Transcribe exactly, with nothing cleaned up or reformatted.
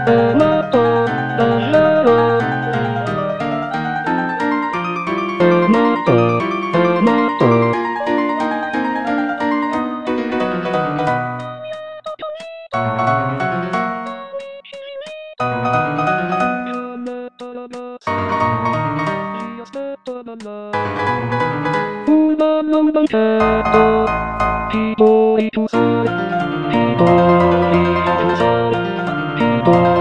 もっと頑張ろう。もっともっと馬の馬車と一人ずつ一人ずつ一人